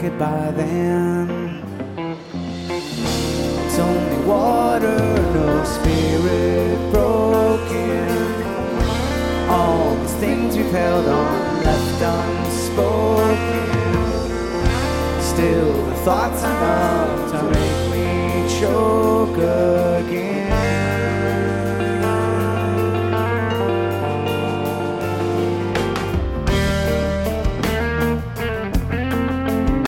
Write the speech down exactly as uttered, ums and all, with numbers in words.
it by then. It's only water, no spirit broken. All these things we've held on, left unspoken. Still the thoughts enough to make me choke again.